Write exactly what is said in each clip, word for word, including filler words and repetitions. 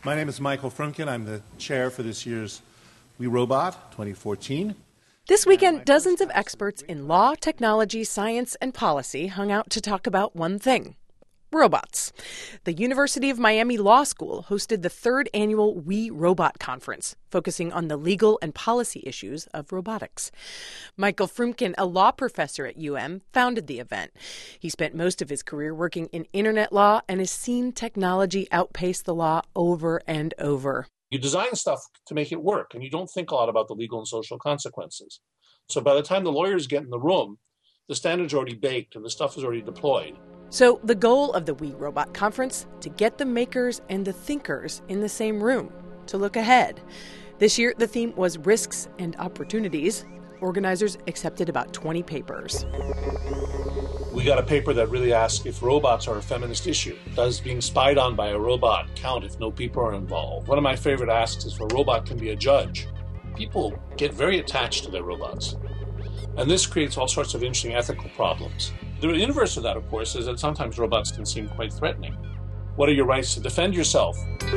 My name is Michael Frunken. I'm the chair for this year's We Robot twenty fourteen. This weekend, dozens of experts in law, technology, science, and policy hung out to talk about one thing: robots. The University of Miami Law School hosted the third annual We Robot Conference, focusing on the legal and policy issues of robotics. Michael Frunken, a law professor at U M, founded the event. He spent most of his career working in internet law and has seen technology outpace the law over and over. You design stuff to make it work, and you don't think a lot about the legal and social consequences. So by the time the lawyers get in the room, the standards are already baked and the stuff is already deployed. So the goal of the We Robot Conference, to get the makers and the thinkers in the same room, to look ahead. This year, the theme was risks and opportunities. Organizers accepted about twenty papers. We got a paper that really asks if robots are a feminist issue. Does being spied on by a robot count if no people are involved? One of my favorite asks is if a robot can be a judge. People get very attached to their robots. And this creates all sorts of interesting ethical problems. The inverse of that, of course, is that sometimes robots can seem quite threatening. What are your rights to defend yourself?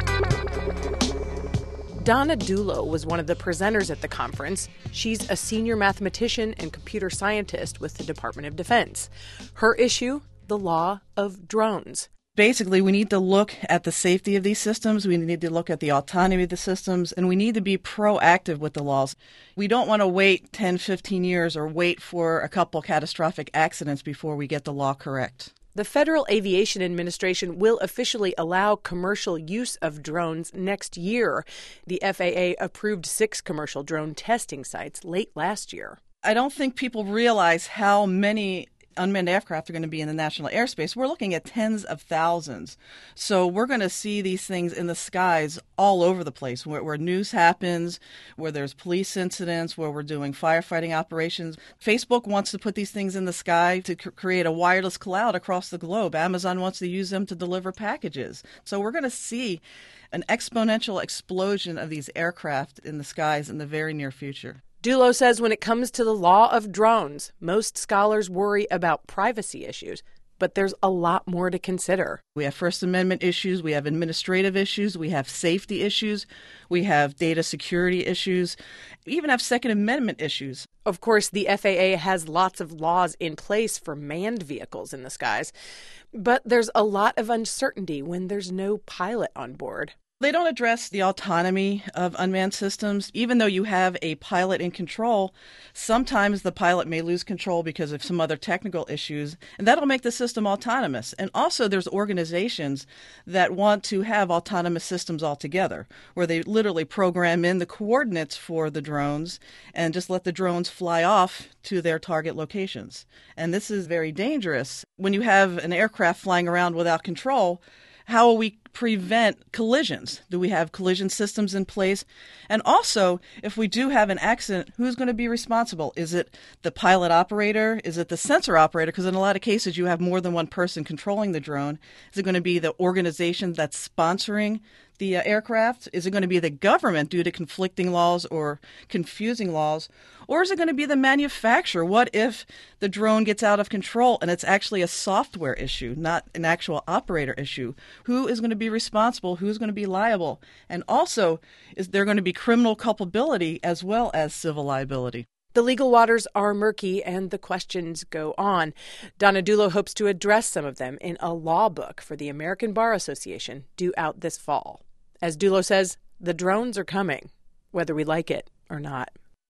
Donna Dulo was one of the presenters at the conference. She's a senior mathematician and computer scientist with the Department of Defense. Her issue, the law of drones. Basically, we need to look at the safety of these systems, we need to look at the autonomy of the systems, and we need to be proactive with the laws. We don't want to wait ten, fifteen years or wait for a couple catastrophic accidents before we get the law correct. The Federal Aviation Administration will officially allow commercial use of drones next year. The F A A approved six commercial drone testing sites late last year. I don't think people realize how many unmanned aircraft are going to be in the national airspace. We're looking at tens of thousands. So we're going to see these things in the skies all over the place, where, where news happens, where there's police incidents, where we're doing firefighting operations. Facebook wants to put these things in the sky to c- create a wireless cloud across the globe. Amazon wants to use them to deliver packages. So we're going to see an exponential explosion of these aircraft in the skies in the very near future. Dulo says when it comes to the law of drones, most scholars worry about privacy issues, but there's a lot more to consider. We have First Amendment issues, we have administrative issues, we have safety issues, we have data security issues, we even have Second Amendment issues. Of course, the F A A has lots of laws in place for manned vehicles in the skies, but there's a lot of uncertainty when there's no pilot on board. They don't address the autonomy of unmanned systems. Even though you have a pilot in control, sometimes the pilot may lose control because of some other technical issues, and that'll make the system autonomous. And also there's organizations that want to have autonomous systems altogether, where they literally program in the coordinates for the drones and just let the drones fly off to their target locations. And this is very dangerous. When you have an aircraft flying around without control, how will we prevent collisions? Do we have collision systems in place? And also, if we do have an accident, who's going to be responsible? Is it the pilot operator? Is it the sensor operator? Because in a lot of cases, you have more than one person controlling the drone. Is it going to be the organization that's sponsoring the uh, aircraft? Is it going to be the government due to conflicting laws or confusing laws? Or is it going to be the manufacturer? What if the drone gets out of control and it's actually a software issue, not an actual operator issue? Who is going to be responsible? Who's going to be liable? And also, is there going to be criminal culpability as well as civil liability? The legal waters are murky and the questions go on. Donna Dulo hopes to address some of them in a law book for the American Bar Association due out this fall. As Dulo says, the drones are coming, whether we like it or not.